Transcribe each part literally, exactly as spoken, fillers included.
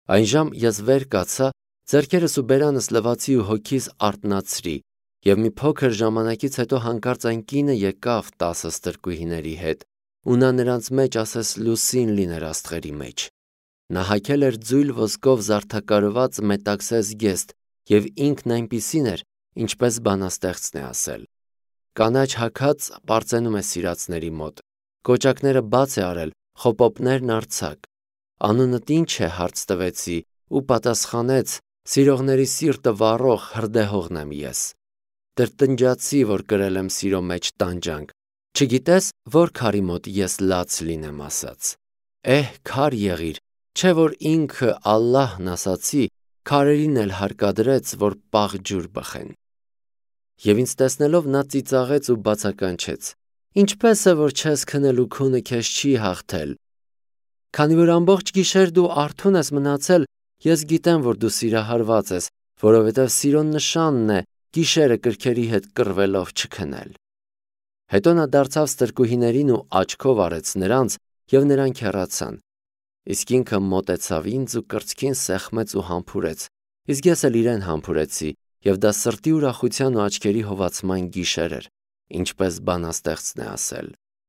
Այնժամ ես վեր կացա, ձեռքերս ու բերանս լվացի ու հոգիս արթնացրի, և մի փոքր ժամանակից հետո հանկարծ այն կինը եկավ տասը ստրկուհիների հետ, ու նա նրանց մեջ ասես լուսին լիներ աստղերի մեջ։ Նա հագել էր ձույլ ոսկով զարդակարված մետաքսե զգեստ, և ինքն այնպիսին էր, ինչպես բանաստեղծն է ասել. կանաչ հագած պարծենում է սիրածների մոտ, կոճակները բաց է արել, խոպոպներն արձակ։ Անունդ ինչ է, հարց տվեցի, ու պատասխանեց. սիրողների սիրտը վառող հրդեհողն եմ ես։ Տրտնջացի, որ կրել եմ սիրո մեջ տանջանք, չգիտես, որ քարի մոտ ես լաց լինեմ ասաց։ Էհ, քար եղիր, չէ որ ինքը Ալլահն ասացի, քարերին էլ հարկադրեց, որ պաղ ջուր բխեն։ Եվ ինձ տեսնելով նա ծիծաղեց ու բացականչեց. ինչպես է, որ չես քնել ու քունը քեզ չի հաղթել։ Քանի որ ամբողջ գիշեր դու արթուն ես մնացել, ես գիտեմ, որ դու սիրահարված ես, որովհետև սիրո նշանն է գիշերը կրքերի հետ կռվելով չքնել։ Հետո նա դարձավ ստրկուհիներին ու աչքով արեց նրանց, և նրանք հեռացան։ Իսկ ինքը մոտեցավ ինձ ու կրծքին սեղմեց ու համբուրեց, իսկ ես էլ իրեն համբուրեցի, և դա սրտի ուրախության ու աչքերի հովացման գիշեր էր, ինչպես բանաստեղծն է ասել.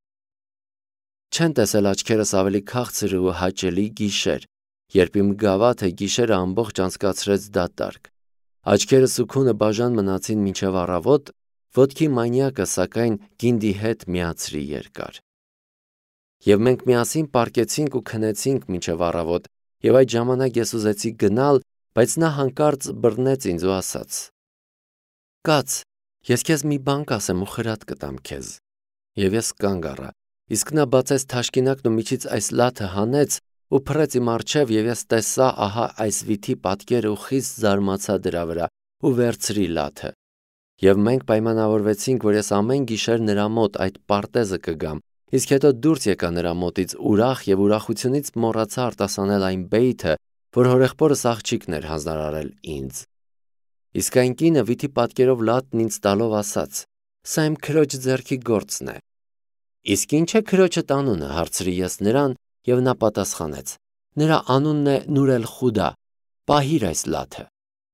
Չեն տեսել աչքերս ավելի քաղցր ու հաճելի գիշեր, երբ իմ գավաթը գիշերը ամբողջ անցկացրեց դատարկ։ Աչքերս ու քունը բաժան մնացին մինչև առավոտ, ոտքի մանյակը սակայն գինդի հետ միացրի երկար։ Եվ մենք միասին պառկեցինք ու քնեցինք մինչև առավոտ, և այդ ժամանակ ես ուզեցի գնալ, բայց նա հանկարծ բռնեց ինձ ու ասաց. կաց, ես քեզ մի բան կասեմ ու խրատ կտամ քեզ։ Եվ ես կանգ առա, իսկ նա բացեց թաշկինակն ու միջից այս լաթը հանեց ու փռեց իմ առջև, և ես տեսա ահա այս վիթի պատկերը ու խիստ զարմացա դրա վրա ու վերցրի լաթը։ Եվ մենք պայմանավորվեցինք, որ ես ամեն գիշեր նրա մոտ այդ պարտեզը կգամ, իսկ հետո դուրս եկա նրա մոտից ուրախ և ուրախությունից մոռացա արտասանել այն բեյթը, որ հորեղբորս աղջիկն էր հանձնարարել ինձ։ Իսկ այն կինը վիթի պատկերով լատն ինձ տալով ասաց. սա իմ քրոջ ձեռքի գործն է։ Իսկ ինչ է քրոջդ անունը, հարցրի ես նրան, և նա պատասխանեց. նրա անունն է Նուր էլ-Խուդա, պահիր այս լաթը։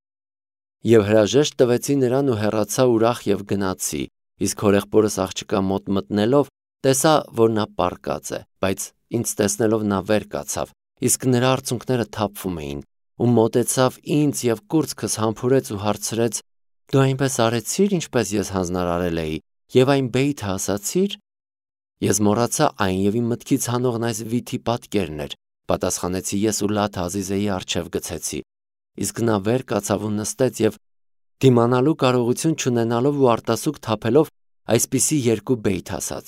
Եվ հրաժեշտ տվեցի նրան ու հեռացա ուրախ և գնացի, իսկ հորեղբորս աղջկա մոտ մտնելով տեսա, որ նա պառկած է, բայց ինձ տեսնելով նա վեր կացավ, իսկ նրա արցունքները թափվում էին, ու մոտեցավ ինձ և կուրծքս համբուրեց ու հարցրեց. դու այնպես արեցի՞ր, ինչպես ես հանձնարարել էի, և այն բեյթը ասացի՞ր։ Ես մոռացա այն և իմ մտքից հանողն այս վիթի պատկերն էր, պատասխանեցի ես ու լաթը Ազիզեի առջև գցեցի, իսկ նա վեր կացավ ու նստեց և դիմանալու կարողություն չունենալով ու արտասուք թափելով այսպիսի երկու բեյթ ասաց.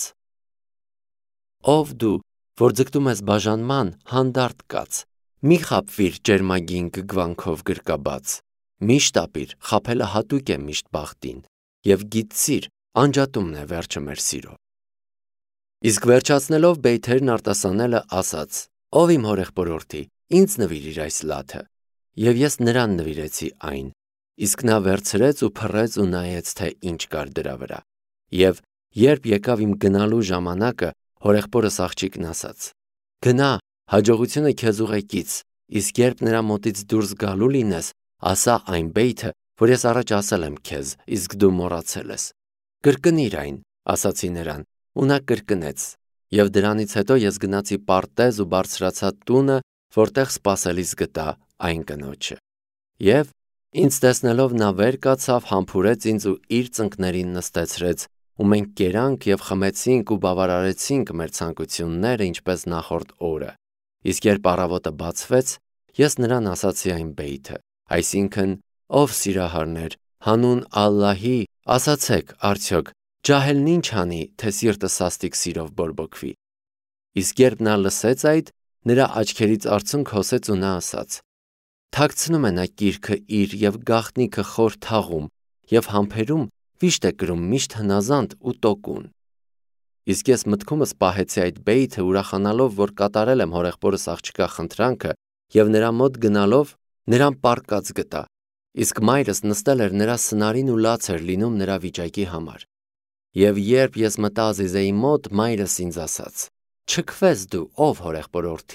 Ով դու, որ ձգտում ես բաժանման, հանդարտ կաց, մի խաբվիր ճերմագին գգվանքով գրկաբաց, միշտ ապիր, խաբելը հատուկ է միշտ բախտին, և գիտցիր, անջատումն է վերջը մեր սիրո։ Իսկ վերջացնելով բեյթերն արտասանելը ասաց. ով իմ հորեղբորորդի, ինձ նվիրիր այս լաթը, և ես նրան նվիրեցի այն, իսկ նա վերցրեց ու փռեց ու նայեց, թե ինչ կար դրա վրա։ Եվ երբ եկավ իմ գնալու ժամանակը, հորեղբորս աղջիկն ասաց. գնա, հաջողությունը քեզ ուղեկից, իսկ երբ նրա մոտից դուրս գալու լինես, ասա այն բեյթը, որ ես առաջ ասել եմ քեզ, իսկ դու մոռացել ես։ Կրկնիր այն, ասացի նրան, ու նա կրկնեց։ Եվ դրանից հետո ես գնացի պարտեզ ու բարձրացա տունը, որտեղ սպասելիս գտա այն կնոջը։ Եվ ինձ տեսնելով նա վեր կացավ, համբուրեց ինձ ու իր ծնկներին նստեցրեց, ու մենք կերանք և խմեցինք ու բավարարեցինք մեր ցանկությունները, ինչպես նախորդ օրը։ Իսկ երբ առավոտը բացվեց, ես նրան ասացի այն բեյթը, այսինքն. ով սիրահարներ, հանուն Ալլահի, ասացեք, արդյոք ջահելն ինչ անի, թե սիրտը սաստիկ սիրով բորբոքվի։ Իսկ երբ նա լսեց այդ, նրա աչքերից արցունք հոսեց ու նա ասաց. թաքցնում է նա կիրքը իր և գաղտնիքը խոր թաղում, և համբերում վիշտ է կրում միշտ հնազանդ ու տոկուն։ Իսկ ես մտքումս պահեցի այդ բեյթը, ուրախանալով, որ կատարել եմ հորեղբորս աղջկա խնդրանքը, և նրա մոտ գնալով նրան պառկած գտա, իսկ մայրս նստել էր նրա սնարին ու լաց էր լինում նրա վիճակի համար։ Եվ երբ ես մտա Ազիզեի մոտ, մայրս ինձ ասաց. չքվես դու, ով հորեղբորորդի,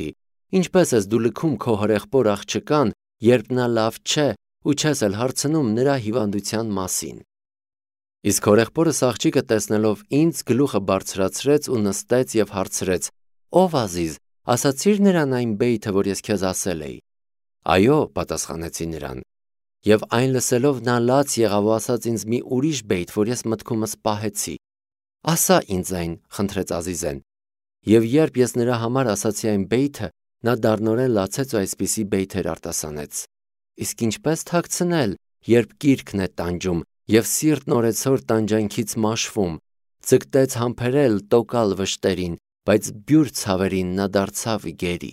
Ինչպես ես դու լքում քո հորեղբոր աղջկան, երբ նա լավ չէ ու չես էլ հարցնում նրա հիվանդության մասին։ Իսկ հորեղբորս աղջիկը տեսնելով ինձ գլուխը բարձրացրեց ու նստեց եւ հարցրեց. «Ով Ազիզ, ասացիր նրան այն բեյթը, որ ես քեզ ասել էի»։ «Այո», պատասխանեցի նրան։ Եվ այն լսելով նա լաց եղավ ու ասաց ինձ մի ուրիշ բեյթ, որ ես մտքումս պահեցի։ «Ասա ինձ այն», խնդրեց Ազիզեն։ Եվ երբ ես նրա համար ասացի այն բեյթը, նա դառնորեն լացեց ու այսպիսի բեյթեր արտասանեց. «Իսկ ինչպես թաքցնել, երբ կիրքն է տանջում և սիրտն օրեցօր տանջանքից մաշվում, ձգտեց համբերել տոկալ վշտերին, բայց բյուր ցավերին նա դարձավ գերի»։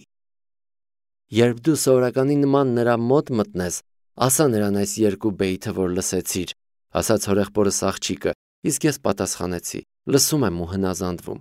Երբ դու սովորականի նման նրա մոտ մտնես, ասա նրան այս երկու բեյթը, որ լսեցիր, ասաց հորեղբորս աղջիկը, իսկ ես պատասխանեցի. լսում եմ ու հնազանդվում։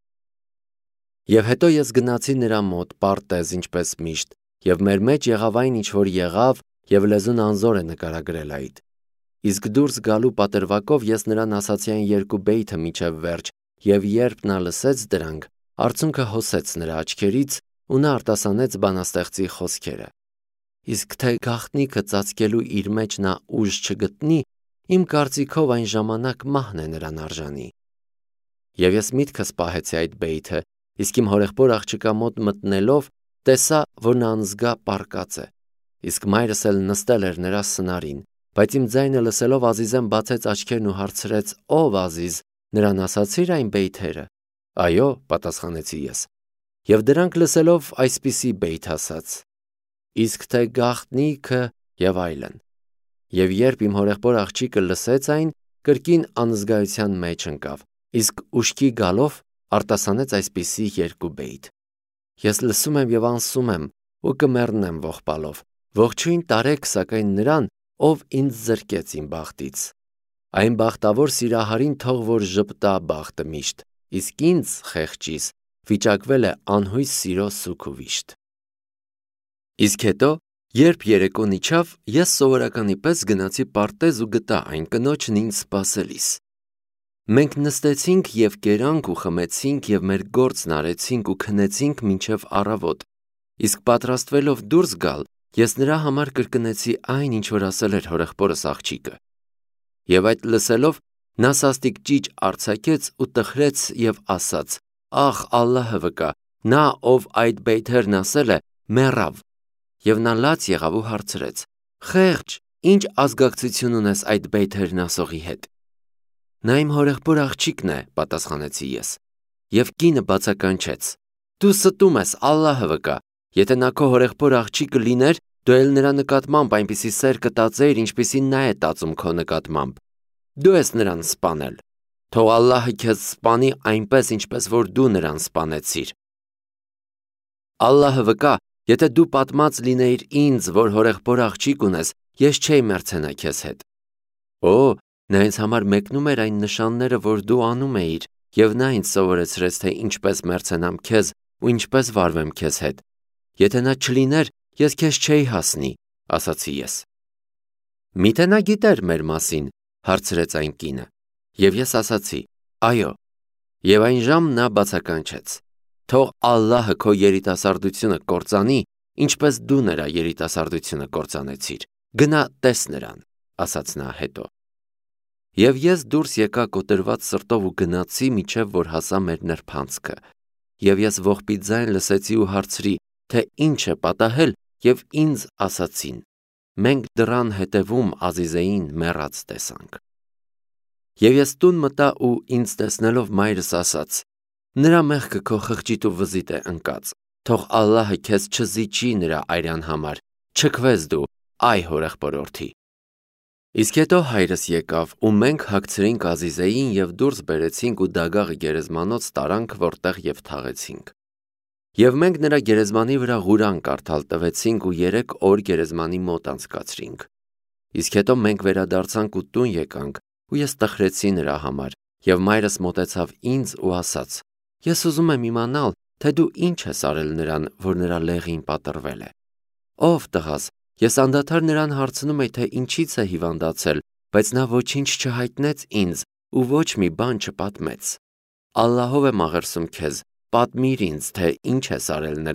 Եվ հետո ես գնացի նրա մոտ, պարտեզ, ինչպես միշտ, եւ մեր մեջ եղավ այն, ինչ որ եղավ, եւ լեզուն անզոր է նկարագրել այդ։ Իսկ դուրս գալու պատրվակով ես նրան ասացի այն երկու բեյթը մինչև վերջ, եւ երբ նա լսեց դրանք, արցունքը հոսեց նրա աչքերից ու նա արտասանեց բանաստեղծի խոսքերը։ Իսկ թե գաղտնիքը ծածկելու իր մեջ նա ուժ չգտնի, իմ կարծիքով այն ժամանակ մահն է նրան արժանի։ Եվ ես միտքս պահեցի այդ բեյթը, իսկ իմ հորեղբոր աղջկա մոտ մտնելով տեսա, որ նա անզգա պառկած է, իսկ մայրս էլ նստել էր նրա սնարին, բայց իմ ձայնը լսելով Ազիզեն բացեց աչքերն ու հարցրեց. «Ով Ազիզ, նրան ասացիր այն բեյթերը»։ «Այո», պատասխանեցի ես։ Եվ դրանք լսելով այսպիսի բեյթ ասաց. «Իսկ թե գաղտնիքը» եւ այլն։ Եվ երբ իմ հորեղբոր աղջիկը լսեց այն, կրկին անզգայության մեջ ընկավ, իսկ ուշքի գալով արտասանեց այսպիսի երկու բեյթ. «Ես լսում եմ եւ անսում եմ ու կմեռնեմ ողբալով, ողջույն տարեք սակայն նրան, ով ինձ զրկեց իմ բախտից։ Այն բախտավոր սիրահարին թող որ ժպտա բախտը միշտ, իսկ ինձ խեղճիս վիճակվել է անհույս սիրո սուգ ու վիշտ»։ Իսկ հետո, երբ երեկոն իջավ, ես սովորականի պես գնացի պարտեզ ու գտա այն կնոջն ինձ սպասելիս։ Մենք նստեցինք եւ կերանք ու խմեցինք եւ մեր գործն արեցինք ու քնեցինք մինչև առավոտ, իսկ պատրաստվելով դուրս գալ, ես նրա համար կրկնեցի այն, ինչ որ ասել էր հորեղբորս աղջիկը։ Եվ այդ լսելով նա սաստիկ ճիճ արձակեց ու տխրեց եւ ասաց. «Ախ, Ալլահը վկա, նա ով այդ բեյթերն ասել է, մեռավ»։ Եվ նա լաց եղավ ու հարցրեց. «Խեղճ, ինչ ազգակցություն ունես այդ բեյթերն ասողի հետ»։ «Նա իմ հորեղբոր աղջիկն է», պատասխանեցի ես։ Եվ կինը բացականչեց. «Դու ստում ես, Ալլահը վկա, եթե նա քո հորեղբոր աղջիկը լիներ, դու էլ նրա նկատմամբ այնպիսի սեր կտածեիր, ինչպիսին նա է տածում քո նկատմամբ։ Դու ես նրան սպանել։ Թող Ալլահը քեզ սպանի այնպես, ինչպես որ դու նրան սպանեցիր։ Ալլահը վկա, եթե դու պատմած լինեիր ինձ, որ հորեղբոր աղջիկ ունես, ես չէի մեռցենա քեզ հետ։ Օ, նա ինձ համար մեկնում էր այն նշանները, որ դու անում էիր, եւ նա ինձ սովորեցրեց, թե ինչպես մեռցենամ քեզ ու ինչպես վարվեմ քեզ հետ։ Եթե նա չլիներ, ես քեզ չէի հասնի, ասացի ես։ Միթե նա գիտեր մեր մասին, հարցրեց այն կինը։ Եվ ես ասացի. այո։ Եվ այն ժամ նա բացականչեց. թող Ալլահը քո երիտասարդությունը կործանի, ինչպես դու նրա երիտասարդությունը կործանեցիր։ Գնա տես նրան, ասաց նա հետո։ Եվ ես դուրս եկա կոտրված սրտով ու գնացի, միջև որ հասա մեր նրբանցքը։ Եվ ես ողբի ձայն լսեցի ու հարցրի, թե ինչ է պատահել, եւ ինձ ասացին. մենք դռան հետևում Ազիզեին մեռած տեսանք։ Եվ ես տուն մտա ու ինձ տեսնելով մայրս ասաց. նրա մեղքը քո խղճիտ ու վզիտ է ընկած, թող Ալլահը քեզ չզիջի նրա այրան համար, չքվես դու, այ հորեղբորորդի։ Իսկ հետո հայրս եկավ ու մենք հագցրինք Ազիզեին եւ դուրս բերեցինք ու դագաղի գերեզմանոց տարանք, որտեղ եւ թաղեցինք։ Եվ մենք նրա գերեզմանի վրա Ղուրան կարդալ տվեցինք ու երեք օր գերեզմանի մոտ անցկացրինք։ Իսկ հետո մենք վերադարձանք ու տուն եկանք ու ես տխրեցի նրա համար, եւ մայրս մոտեցավ ինձ ու ասաց. ես ուզում եմ իմանալ, թե դու ինչ ես արել նրան, որ նրա լեղին պատռվել է։ Ով տղաս, ես անդադար նրան հարցնում էի, թե ինչից է հիվանդացել, բայց նա ոչինչ չհայտնեց ինձ ու ոչ մի բան չպատմեց։ Ալլահով եմ աղերսում քեզ, պատմիր ինձ, թե ինչ ես արել նրան,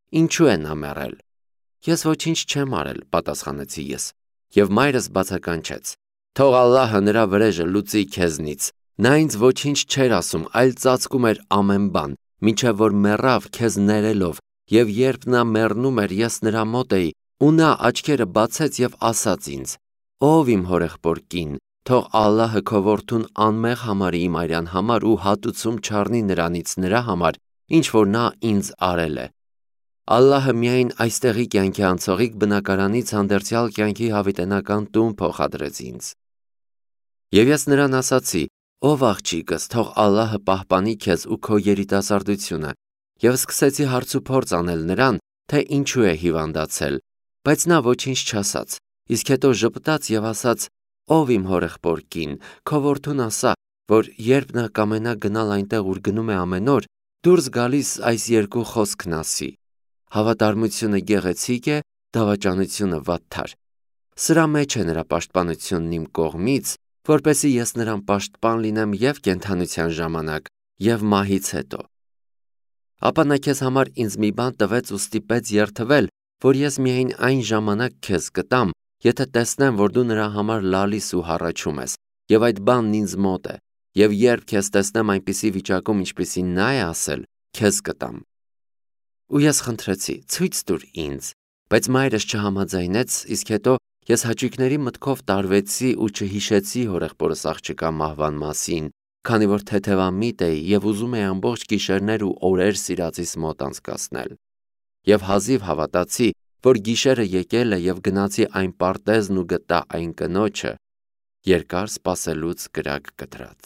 Ինչու է նա մեռել։ Ես ոչինչ չեմ արել, պատասխանեցի ես, եւ մայրս բացականչեց. Թող Ալլահը նրա վրեժը լուծի քեզնից։ Նա ինձ ոչինչ չէր ասում, այլ ծածկում էր ամեն բան, մինչև որ մեռավ քեզ ներելով, եւ երբ նա մեռնում էր, ես նրա մոտ էի, ու նա աչքերը բացեց եւ ասաց ինձ. Ով իմ հորեղբոր կին, թող Ալլահը քո որդուն անմեղ համարի իմ արյան համար ու հատուցում չառնի նրանից նրա համար, ինչ որ նա ինձ արել է։ Ալլահը միայն այստեղի կյանքի անցողիկ բնակարանից հանդերձյալ կյանքի հավիտենական տուն փոխադրեց ինձ։ Եվ ես նրան ասացի. Ով աղջիկս, թող Ալլահը պահպանի քեզ ու քո երիտասարդությունը, եւ սկսեցի հարց ու փորձ անել նրան, թե ինչու է հիվանդացել, բայց նա ոչինչ չասաց, իսկ հետո ժպտաց եւ ասաց. Ով իմ հորեղբոր կին, քո որդուն ասա, որ երբ նա կամենա գնալ այնտեղ, ուր գնում է ամեն օր, դուրս գալիս այս երկու խոսքն ասի. Հավատարմությունը գեղեցիկ է, դավաճանությունը վատթար։ Սրա մեջ է նրա պաշտպանությունն իմ կողմից, որպեսզի ես նրան պաշտպան լինեմ եւ կենդանության ժամանակ, եւ մահից հետո։ Ապա նա քեզ համար ինձ մի բան տվեց ու ստիպեց երթվել, որ ես միայն այն ժամանակ քեզ կտամ, եթե տեսնեմ, որ դու նրա համար լալիս ու հառաչում ես, եւ այդ բանն ինձ մոտ է, եւ երբ քեզ տեսնեմ այնպիսի վիճակում, ինչպիսին նա է ասել, քեզ կտամ։ Ու ես խնդրեցի. ցույց տուր ինձ, բայց մայրս չհամաձայնեց, իսկ հետո ես հաճույքների մտքով տարվեցի ու չհիշեցի հորեղբորս աղջկա մահվան մասին, քանի որ թեթևամիտ էի եւ ուզում էի ամբողջ գիշերներ ու օրեր սիրածիս մոտ անցկасնել։ Եվ հազիվ հավատացի, որ գիշերը եկել է եւ գնացի այն պարտեզն ու գտա այն կնոջը, երկար սպասելուց կրակ կտրած։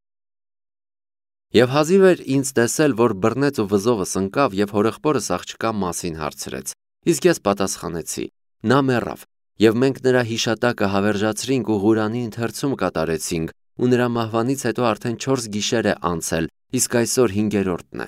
Եվ հազիվ էր ինձ տեսել, որ բռնեց ու վզովս ընկավ եւ հորեղբորս աղջկա մասին հարցրեց, իսկ ես պատասխանեցի. նա մեռավ, եւ մենք նրա հիշատակը հավերժացրինք ու Ղուրանի ընթերցում կատարեցինք, ու նրա մահվանից հետո արդեն չորս գիշեր է անցել, իսկ այսօր հինգերորդն է։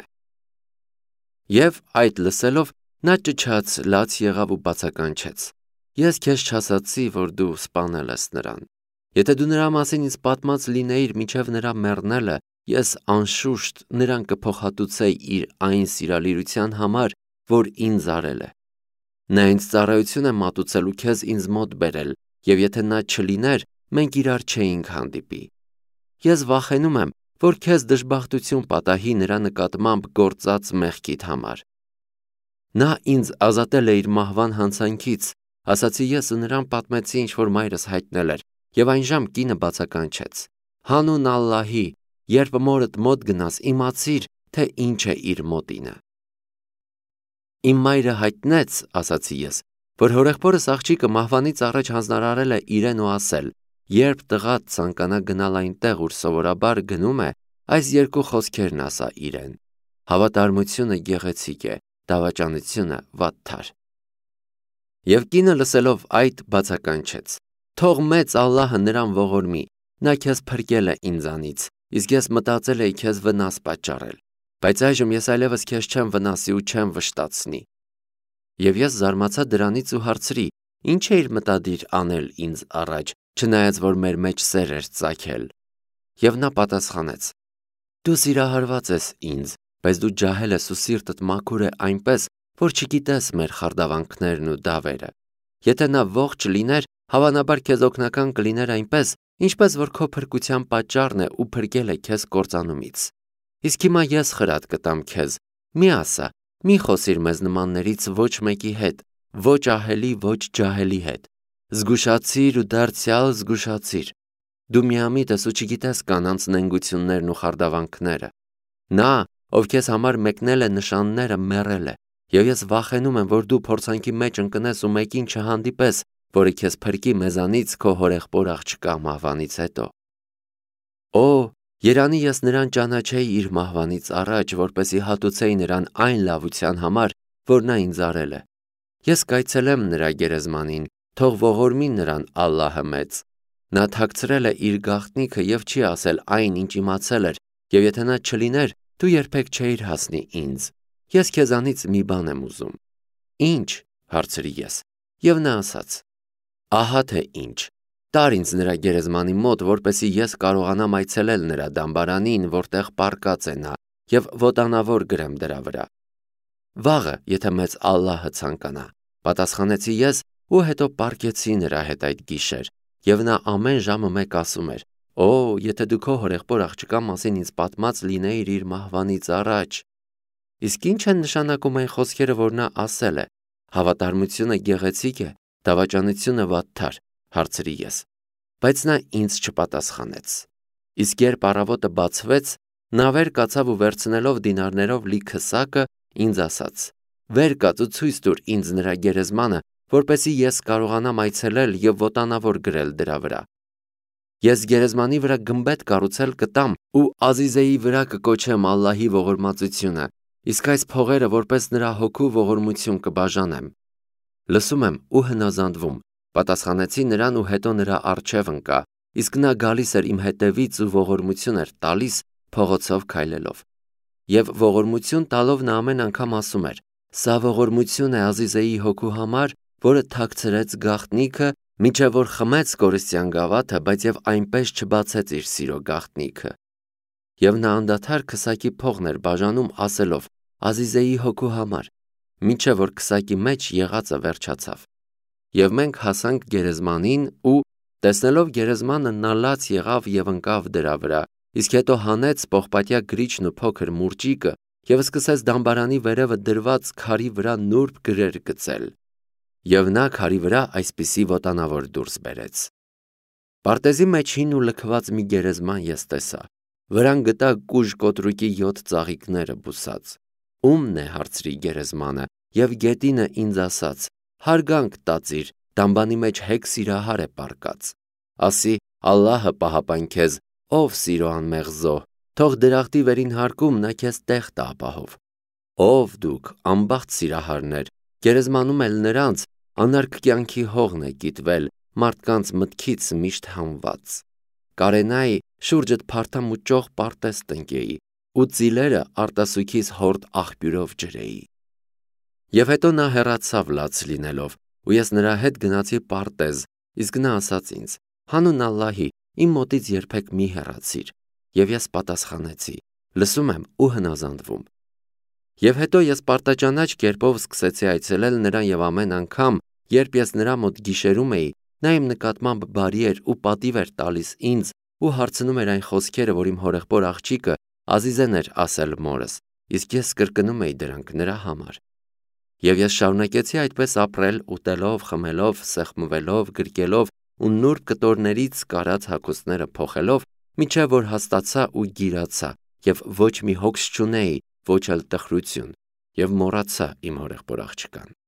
Եվ այդ լսելով նա ճչաց, լաց եղավ ու բացականչեց. Ես քեզ չասացի, որ դու սպանել ես նրան։ Եթե դու նրա մասին ինձ պատմած լինեիր մինչև նրա մեռնելը, ես անշուշտ նրան կփոխհատուցեի իր այն սիրալիրության համար, որ ինձ արել է։ Նա ինձ ծառայություն է մատուցել ու քեզ ինձ մոտ բերել, եւ եթե նա չլիներ, մենք իրար չէինք հանդիպի։ Ես վախենում եմ, որ քեզ դժբախտություն պատահի նրա նկատմամբ գործած մեղքիդ համար։ Նա ինձ ազատել է իր մահվան հանցանքից, ասացի ես ու նրան պատմեցի, ինչ որ մայրս հայտնել էր, եւ այն ժամ կինը բացականչեց. Հանուն Ալլահի, երբ մորդ մոտ գնաս, իմացիր, թե ինչ է իր մոտինը։ Իմ մայրը հայտնեց, ասացի ես, որ հորեղբորս աղջիկը մահվանից առաջ հանձնարարել է իրեն ու ասել. երբ տղադ ցանկանա գնալ այնտեղ, ուր սովորաբար գնում է, այս երկու խոսքերն ասա իրեն. հավատարմությունը գեղեցիկ է, դավաճանությունը վատթար։ Եվ կինը լսելով այդ բացականչեց. Թող մեծ Ալլահը նրան ողորմի, նա քեզ փրկել է ինձանից, իսկ ես մտածել էի քեզ վնաս պատճառել, բայց այժմ ես այլևս քեզ չեմ վնասի ու չեմ վշտացնի։ Եվ ես զարմացա դրանից ու հարցրի. ինչ էիր մտադիր անել ինձ առաջ, չնայած որ մեր մեջ սեր էր ծագել։ Եվ նա պատասխանեց. Դու սիրահարված ես ինձ, բայց դու ջահել ես ու սիրտդ մաքուր է այնպես, որ չգիտես մեր խարդավանքներն ու դավերը։ Եթե նա ողջ լիներ, հավանաբար քեզ օգնական կլիներ այնպես, ինչպես որ քո փրկության պատճառն է ու փրկել է քեզ կործանումից։ Իսկ հիմա ես խրատ կտամ քեզ, մի ասա, մի խոսիր մեզ նմաններից ոչ մեկի հետ, ոչ ահելի, ոչ ջահելի հետ։ Զգուշացիր ու դարձյալ զգուշացիր։ Դու միամիտ ես ու չգիտես կանանց նենգություններն ու խարդավանքները։ Նա, ով քեզ համար մեկնել է նշանները, մեռել է, եւ ես վախենում եմ, որ դու փորձանքի մեջ ընկնես ու մեկին չհանդիպես, որը քեզ փրկի մեզանից քո հորեղբոր աղջկա մահվանից հետո։ Օ, երանի ես նրան ճանաչեի իր մահվանից առաջ, որպեսզի հատուցեի նրան այն լավության համար, որ նա ինձ արել է։ Ես կայցելեմ նրա գերեզմանին, թող ողորմի նրան Ալլահը մեծ։ Նա թաքցրել է իր գաղտնիքը եւ չի ասել այն, ինչ իմացել էր, եւ եթե նա չլիներ, դու երբեք չէիր հասնի ինձ։ Ես քեզանից մի բան եմ ուզում։ Ինչ, հարցրի ես, եւ նա ասաց. ահա թե ինչ, տար ինձ նրա գերեզմանի մոտ, որպեսզի ես կարողանամ այցելել նրա դամբարանին, որտեղ պառկած է նա, եւ ոտանավոր գրեմ դրա վրա։ Վաղը, եթե մեծ Ալլահը ցանկանա, պատասխանեցի ես ու հետո պառկեցի նրա հետ այդ գիշեր, եւ նա ամեն ժամը մեկ ասում էր. «Օ, եթե դու քո հորեղբոր աղջկա մասին ինձ պատմած լինեիր իր մահվանից առաջ»։ Իսկ ի՞նչ են նշանակում այն խոսքերը, որ նա ասել է։ Հավատարմությունը գեղեցիկ է, դավաճանությունը վատթար, հարցրի ես։ Բայց նա ինձ չպատասխանեց։ Իսկ երբ առավոտը բացվեց, նա վեր կացավ ու վերցնելով դինարներով լի քսակը, ինձ ասաց. «Վեր կաց ու ցույց տուր ինձ նրա գերեզմանը, որպեսզի ես կարողանամ այցելել եւ ոտանավոր գրել դրա վրա։ Ես գերեզմանի վրա գմբեթ կառուցել կտամ ու Ազիզեի վրա կկոչեմ Ալլահի ողորմածությունը, իսկ այս փողերը որպես նրա հոգու ողորմություն կբաժանեմ»։ Լսում եմ ու հնազանդվում, պատասխանեցի նրան ու հետո նրա առջև ընկա, իսկ նա գալիս էր իմ հետևից ու ողորմություն էր տալիս փողոցով քայլելով։ Եվ ողորմություն տալով նա ամեն անգամ ասում էր. «Սա ողորմություն է Ազիզեի հոգու համար, որը թաքցրեց գաղտնիքը, մինչև որ խմեց կորստյան գավաթը, բայց եւ այնպես չբացեց իր սիրո գաղտնիքը»։ Եվ նա անդադար քսակի փողն էր բաժանում, ասելով. «Ազիզեի հոգու համար», մինչև որ քսակի մեջ եղածը վերջացավ։ Եվ մենք հասանք գերեզմանին ու, տեսնելով գերեզմանը, նա լաց եղավ եւ ընկավ դրա վրա, իսկ հետո հանեց պողպատյա գրիչն ու փոքր մուրճիկը եւ սկսեց դամբարանի վերևը դրված քարի վրա նուրբ գրեր գծել։ Եվ նա քարի վրա այսպիսի ոտանավոր դուրս բերեց։ Պարտեզի մեջ հին ու լքված մի գերեզման ես տեսա։ Վրան գտա կուժ կոտրուկի յոթ ծաղիկները բուսած։ Ումն է, հարցրի գերեզմանը, եւ գետինը ինձ ասաց. «Հարգանք տածիր, դամբանի մեջ հեգ սիրահար է պառկած»։ Ասի. «Ալլահը պահապան քեզ, ով սիրո անմեղ զոհ, թող դրախտի վերին հարկում նա քեզ տեղ տա ապահով»։ Ով դուք, անբախտ սիրահարներ, գերեզմանում էլ նրանց անարգ կյանքի հողն է կիտվել, մարդկանց մտքից միշտ հանված։ Կարենայի շուրջդ փարթամ ու ճոխ պարտեզ տնկեի, ու ծիլերը արտասուքիս հորդ աղբյուրով ջրեի։ Եվ հետո նա հեռացավ լաց լինելով, ու ես նրա հետ գնացի պարտեզ, իսկ նա ասաց ինձ. «Հանուն Ալլահի, իմ մոտից երբեք մի հեռացիր»։ Եվ ես պատասխանեցի. «Լսում եմ ու հնազանդվում»։ Եվ հետո ես պարտաճանաչ կերպով սկսեցի այցելել նրան եւ ամեն անգամ, երբ ես նրա մոտ գիշերում էի, նա իմ նկատմամբ բարի էր ու պատիվ էր տալիս ինձ ու հարցնում էր այն խոսքերը, որ իմ հորեղբոր աղջիկը Ազիզեն էր ասել մորս, իսկ ես կրկնում էի դրանք նրա համար։ Եվ ես շարունակեցի այդպես ապրել, ուտելով, խմելով, սեղմվելով, գրկելով ու նուրբ կտորներից կարած հագուստները փոխելով, մինչև որ հաստացա ու գիրացա եւ ոչ մի հոգս չունեի, ոչ էլ տխրություն, եւ մոռացա իմ հորեղբոր աղջկան։